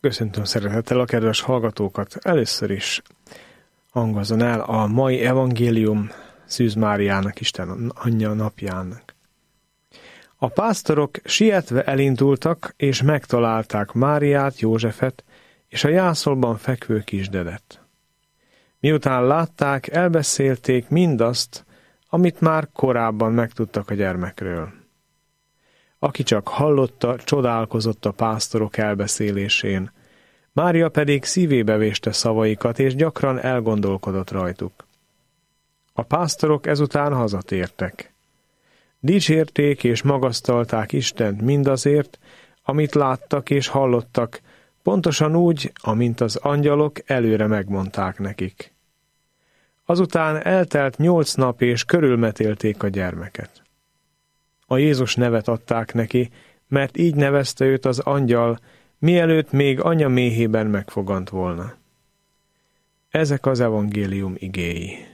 Köszöntöm szeretettel a kedves hallgatókat. Először is hangozzon el a mai evangélium Szűz Máriának, Isten anyja napjának. A pásztorok sietve elindultak, és megtalálták Máriát, Józsefet és a jászolban fekvő kisdedet. Miután látták, elbeszélték mindazt, amit már korábban megtudtak a gyermekről. Aki csak hallotta, csodálkozott a pásztorok elbeszélésén. Mária pedig szívébe véste szavaikat, és gyakran elgondolkodott rajtuk. A pásztorok ezután hazatértek. Dicsérték és magasztalták Istent mindazért, amit láttak és hallottak, pontosan úgy, amint az angyalok előre megmondták nekik. Azután eltelt 8 nap, és körülmetélték a gyermeket. A Jézus nevet adták neki, mert így nevezte őt az angyal, mielőtt még anya méhében megfogant volna. Ezek az evangélium igéi.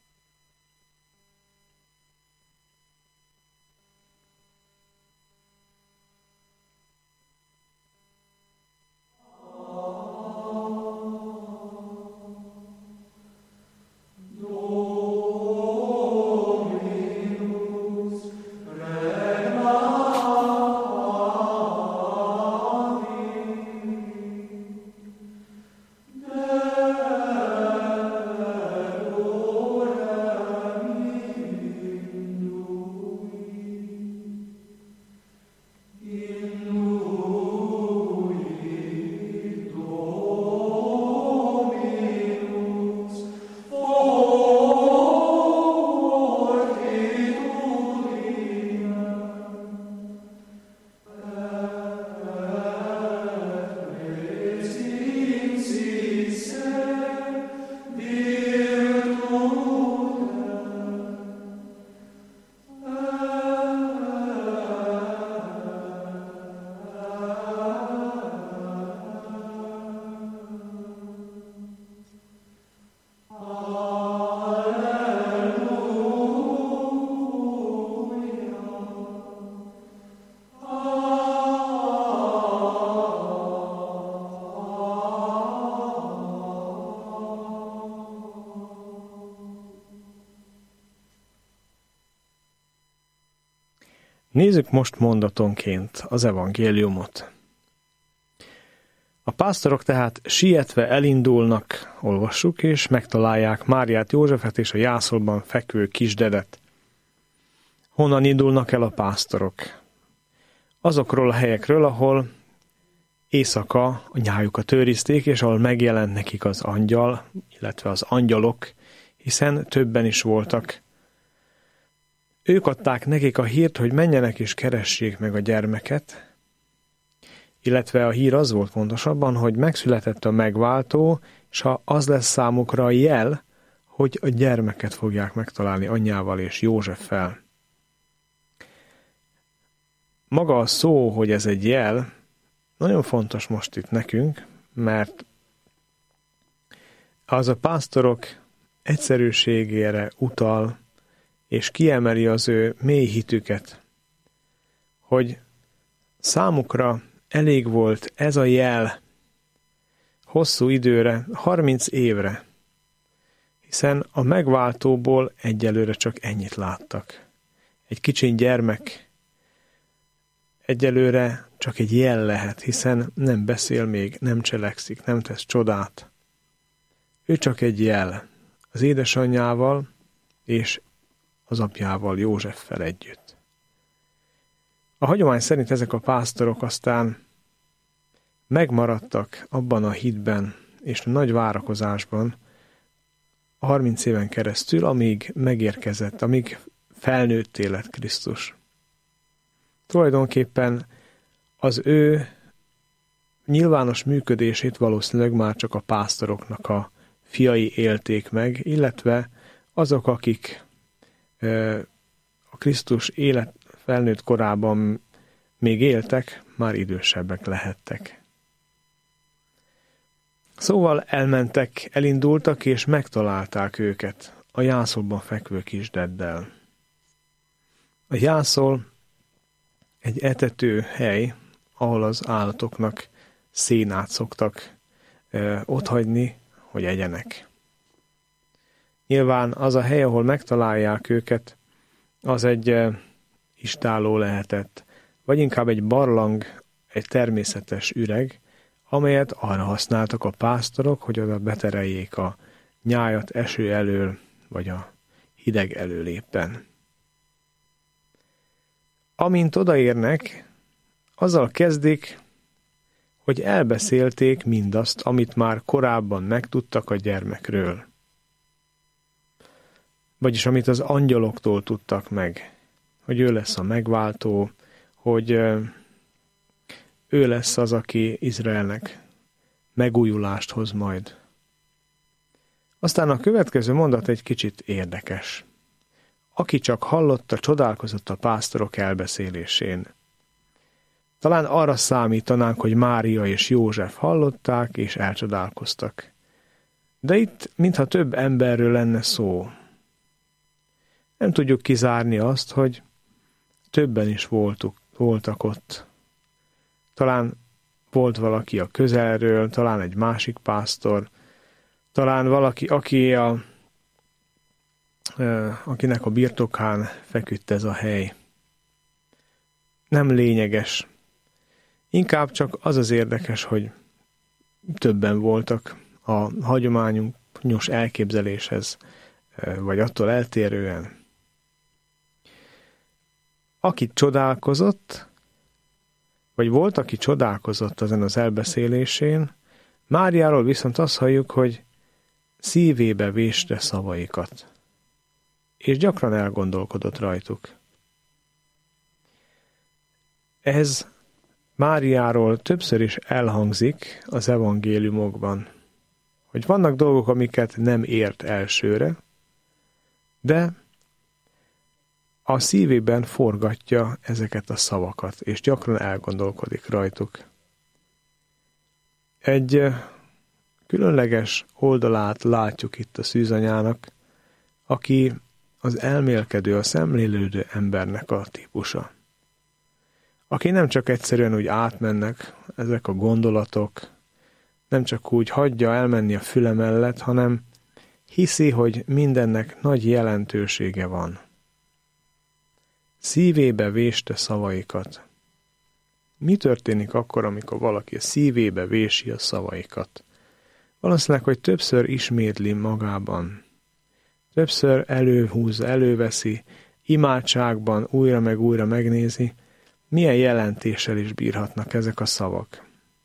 Nézzük most mondatonként az evangéliumot. A pásztorok tehát sietve elindulnak, olvassuk, és megtalálják Máriát, Józsefet és a jászolban fekvő kisdedet. Honnan indulnak el a pásztorok? Azokról a helyekről, ahol éjszaka a nyájukat őrizték, és ahol megjelent nekik az angyal, illetve az angyalok, hiszen többen is voltak. Ők adták nekik a hírt, hogy menjenek és keressék meg a gyermeket, illetve a hír az volt pontosabban, hogy megszületett a megváltó, és az lesz számukra a jel, hogy a gyermeket fogják megtalálni anyjával és Józseffel. Maga a szó, hogy ez egy jel, nagyon fontos most itt nekünk, mert az a pásztorok egyszerűségére utal, és kiemeli az ő mély hitüket, hogy számukra elég volt ez a jel hosszú időre, 30 évre, hiszen a megváltóból egyelőre csak ennyit láttak. Egy kicsi gyermek egyelőre csak egy jel lehet, hiszen nem beszél még, nem cselekszik, nem tesz csodát. Ő csak egy jel az édesanyjával és az apjával, Józseffel együtt. A hagyomány szerint ezek a pásztorok aztán megmaradtak abban a hitben és a nagy várakozásban 30 éven keresztül, amíg megérkezett, amíg felnőtté lett Krisztus. Tulajdonképpen az ő nyilvános működését valószínűleg már csak a pásztoroknak a fiai élték meg, illetve azok, akik a Krisztus felnőtt korában még éltek, már idősebbek lehettek. Szóval elindultak és megtalálták őket a jászolban fekvő kisdeddel. A jászol egy etető hely, ahol az állatoknak szénát szoktak otthagyni, hogy egyenek. Nyilván az a hely, ahol megtalálják őket, az egy istálló lehetett, vagy inkább egy barlang, egy természetes üreg, amelyet arra használtak a pásztorok, hogy oda betereljék a nyájat eső elől, vagy a hideg elől éppen. Amint odaérnek, azzal kezdik, hogy elbeszélték mindazt, amit már korábban megtudtak a gyermekről. Vagyis amit az angyaloktól tudtak meg, hogy ő lesz a megváltó, hogy ő lesz az, aki Izraelnek megújulást hoz majd. Aztán a következő mondat egy kicsit érdekes. Aki csak hallotta, csodálkozott a pásztorok elbeszélésén. Talán arra számítanánk, hogy Mária és József hallották és elcsodálkoztak. De itt mintha több emberről lenne szó. Nem tudjuk kizárni azt, hogy többen is voltak ott. Talán volt valaki a közelről, talán egy másik pásztor, talán valaki, akinek a birtokán feküdt ez a hely. Nem lényeges. Inkább csak az az érdekes, hogy többen voltak a hagyományos elképzeléshez, vagy attól eltérően. Aki csodálkozott, vagy volt, aki csodálkozott ezen az elbeszélésén, Máriáról viszont azt halljuk, hogy szívébe véste szavaikat, és gyakran elgondolkodott rajtuk. Ez Máriáról többször is elhangzik az evangéliumokban, hogy vannak dolgok, amiket nem ért elsőre, de a szívében forgatja ezeket a szavakat, és gyakran elgondolkodik rajtuk. Egy különleges oldalát látjuk itt a szűzanyának, aki az elmélkedő, a szemlélődő embernek a típusa. Aki nem csak egyszerűen úgy átmennek ezek a gondolatok, nem csak úgy hagyja elmenni a füle mellett, hanem hiszi, hogy mindennek nagy jelentősége van. Szívébe véste szavaikat. Mi történik akkor, amikor valaki a szívébe vési a szavaikat? Valószínűleg, hogy többször ismétli magában. Többször előhúzza, előveszi, imádságban újra meg újra megnézi, milyen jelentéssel is bírhatnak ezek a szavak.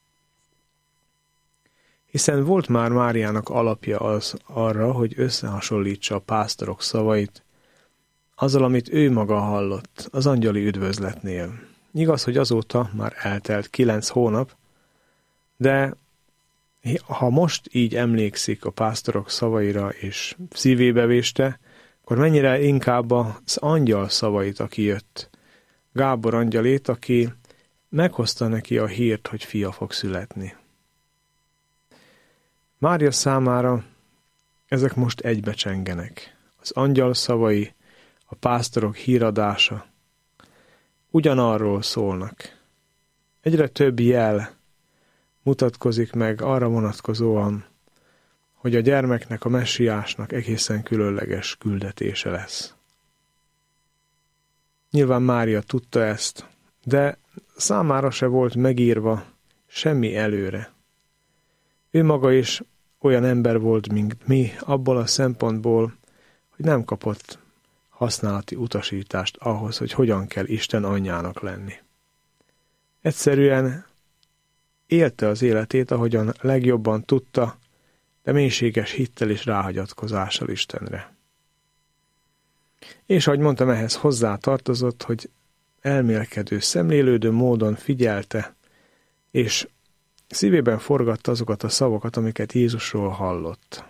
Hiszen volt már Máriának alapja az arra, hogy összehasonlítsa a pásztorok szavait azzal, amit ő maga hallott az angyali üdvözletnél. Igaz, hogy azóta már eltelt 9 hónap, de ha most így emlékszik a pásztorok szavaira és szívébe véste, akkor mennyire inkább az angyal szavait, aki jött, Gábor angyalét, aki meghozta neki a hírt, hogy fia fog születni. Mária számára ezek most egybecsengenek. Az angyal szavai, a pásztorok híradása ugyanarról szólnak. Egyre több jel mutatkozik meg arra vonatkozóan, hogy a gyermeknek, a messiásnak egészen különleges küldetése lesz. Nyilván Mária tudta ezt, de számára se volt megírva semmi előre. Ő maga is olyan ember volt, mint mi, abból a szempontból, hogy nem kapott használati utasítást ahhoz, hogy hogyan kell Isten anyjának lenni. Egyszerűen élte az életét, ahogyan legjobban tudta, de mélységes hittel és ráhagyatkozással Istenre. És ahogy mondtam, ehhez hozzá tartozott, hogy elmélkedő, szemlélődő módon figyelte, és szívében forgatta azokat a szavakat, amiket Jézusról hallott.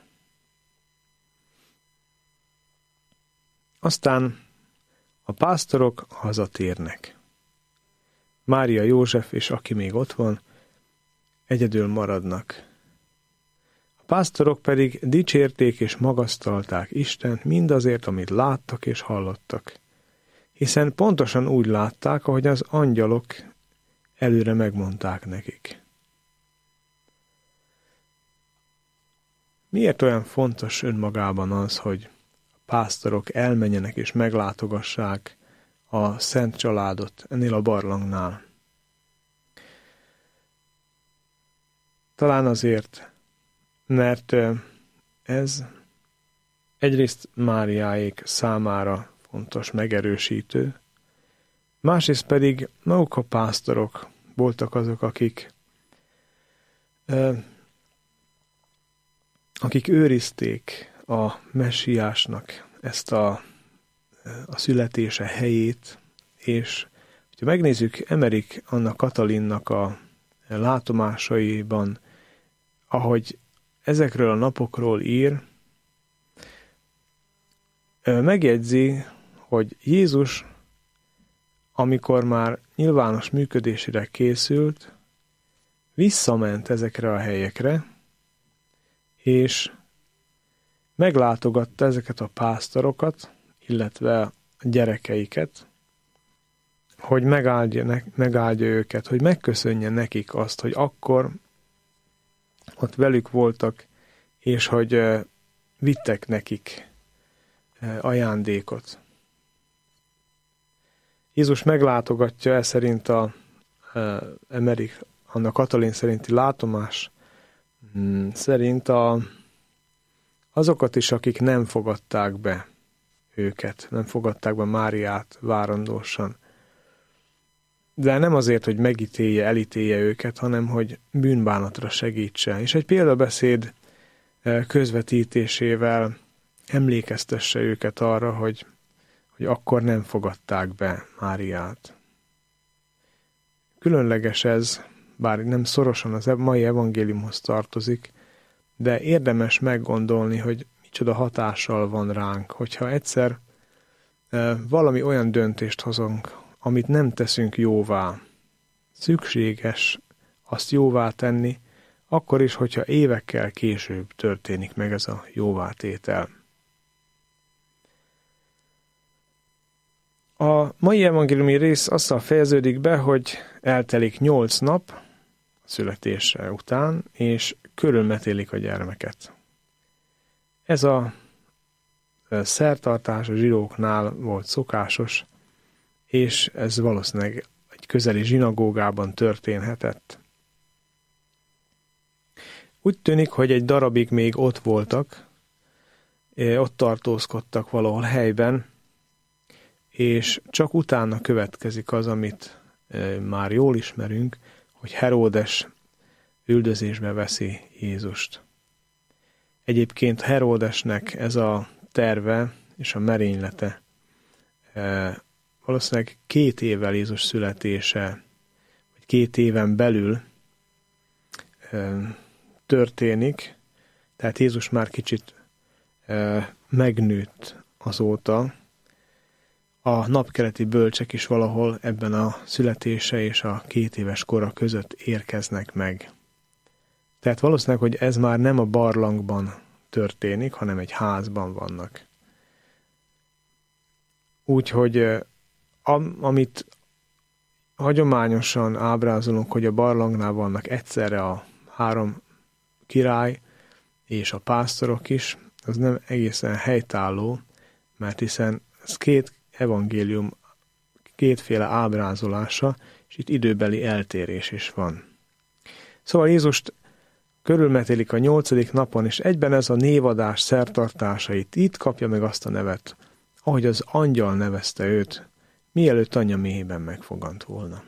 Aztán a pásztorok hazatérnek. Mária, József és aki még ott van, egyedül maradnak. A pásztorok pedig dicsérték és magasztalták Istent mindazért, amit láttak és hallottak, hiszen pontosan úgy látták, ahogy az angyalok előre megmondták nekik. Miért olyan fontos önmagában az, hogy a pásztorok elmenjenek és meglátogassák a szent családot ennél a barlangnál? Talán azért, mert ez egyrészt Máriáék számára fontos megerősítő, másrészt pedig maguk a pásztorok voltak azok, akik őrizték a messiásnak ezt a születése helyét, és ha megnézzük Emmerik Anna Katalinnak a látomásaiban, ahogy ezekről a napokról ír, megjegyzi, hogy Jézus, amikor már nyilvános működésére készült, visszament ezekre a helyekre, és meglátogatta ezeket a pásztorokat, illetve a gyerekeiket, hogy megáldja őket, hogy megköszönje nekik azt, hogy akkor ott velük voltak, és hogy vittek nekik ajándékot. Jézus meglátogatja e szerint Emmerik Anna Katalin szerinti látomás szerint azokat is, akik nem fogadták be őket, nem fogadták be Máriát várandósan. De nem azért, hogy megítélje, elítélje őket, hanem hogy bűnbánatra segítse. És egy példabeszéd közvetítésével emlékeztesse őket arra, hogy akkor nem fogadták be Máriát. Különleges ez, bár nem szorosan az mai evangéliumhoz tartozik, de érdemes meggondolni, hogy micsoda hatással van ránk, hogyha egyszer valami olyan döntést hozunk, amit nem teszünk jóvá. Szükséges azt jóvá tenni, akkor is, hogyha évekkel később történik meg ez a jóvátétel. A mai evangéliumi rész azzal fejeződik be, hogy eltelik 8 nap a születése után, és körülmetélik a gyermeket. Ez a szertartás a zsidóknál volt szokásos, és ez valószínűleg egy közeli zsinagógában történhetett. Úgy tűnik, hogy egy darabig még ott voltak, ott tartózkodtak valahol helyben, és csak utána következik az, amit már jól ismerünk, hogy Heródes üldözésbe veszi Jézust. Egyébként Heródesnek ez a terve és a merénylete valószínűleg 2 évvel Jézus születése, vagy 2 éven belül történik, tehát Jézus már kicsit megnőtt azóta. A napkeleti bölcsek is valahol ebben a születése és a 2 éves kora között érkeznek meg. Tehát valószínűleg, hogy ez már nem a barlangban történik, hanem egy házban vannak. Úgyhogy amit hagyományosan ábrázolunk, hogy a barlangnál vannak egyszerre a 3 király és a pásztorok is, az nem egészen helytálló, mert hiszen ez 2 evangélium 2 ábrázolása, és itt időbeli eltérés is van. Szóval Jézust körülmetélik a 8. napon, és egyben ez a névadás szertartásait, itt kapja meg azt a nevet, ahogy az angyal nevezte őt, mielőtt anyja méhében megfogant volna.